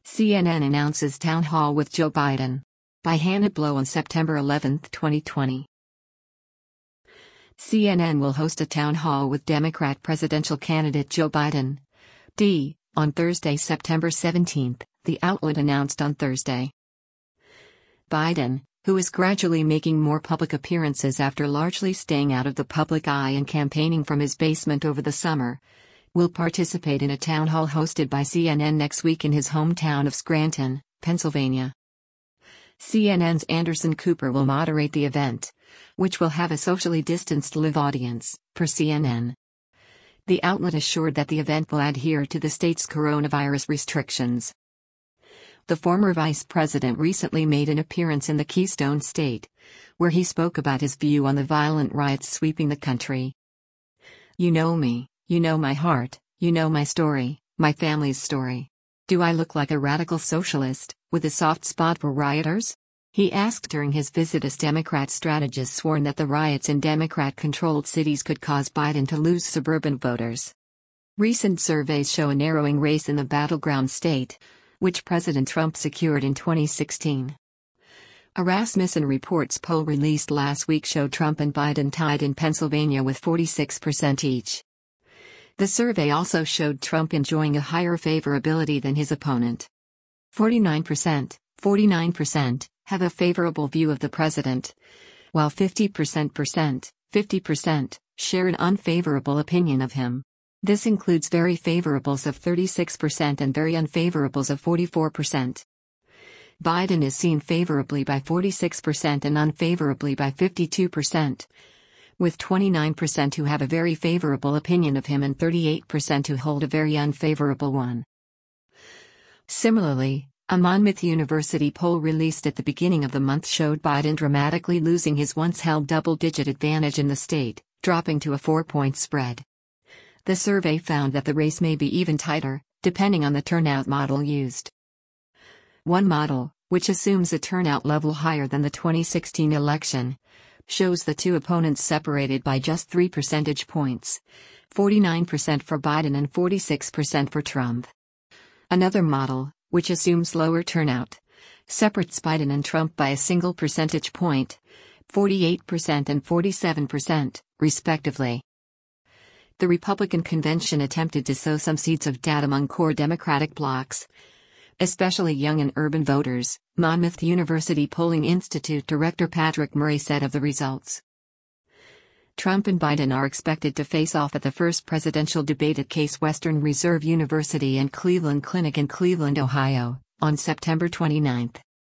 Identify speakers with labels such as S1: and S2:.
S1: CNN announces town hall with Joe Biden. By Hannah Blow on September 11, 2020. CNN will host a town hall with Democrat presidential candidate Joe Biden. On Thursday, September 17, the outlet announced on Thursday. Biden, who is gradually making more public appearances after largely staying out of the public eye and campaigning from his basement over the summer, will participate in a town hall hosted by CNN next week in his hometown of Scranton, Pennsylvania. CNN's Anderson Cooper will moderate the event, which will have a socially distanced live audience, per CNN. The outlet assured that the event will adhere to the state's coronavirus restrictions. The former vice president recently made an appearance in the Keystone State, where he spoke about his view on the violent riots sweeping the country. "You know me, you know my heart, you know my story, my family's story. Do I look like a radical socialist, with a soft spot for rioters?" he asked during his visit as Democrat strategists warned that the riots in Democrat-controlled cities could cause Biden to lose suburban voters. Recent surveys show a narrowing race in the battleground state, which President Trump secured in 2016. A Rasmussen Reports poll released last week showed Trump and Biden tied in Pennsylvania with 46% each. The survey also showed Trump enjoying a higher favorability than his opponent. 49% have a favorable view of the president, while 50% share an unfavorable opinion of him. This includes very favorables of 36% and very unfavorables of 44%. Biden is seen favorably by 46% and unfavorably by 52%, with 29% who have a very favorable opinion of him and 38% who hold a very unfavorable one. Similarly, a Monmouth University poll released at the beginning of the month showed Biden dramatically losing his once-held double-digit advantage in the state, dropping to a 4-point spread. The survey found that the race may be even tighter, depending on the turnout model used. One model, which assumes a turnout level higher than the 2016 election, shows the two opponents separated by just 3 percentage points, 49% for Biden and 46% for Trump. Another model, which assumes lower turnout, separates Biden and Trump by a single percentage point, 48% and 47%, respectively. The Republican convention attempted to sow some seeds of doubt among core Democratic blocs, especially young and urban voters, Monmouth University Polling Institute Director Patrick Murray said of the results. Trump and Biden are expected to face off at the first presidential debate at Case Western Reserve University and Cleveland Clinic in Cleveland, Ohio, on September 29.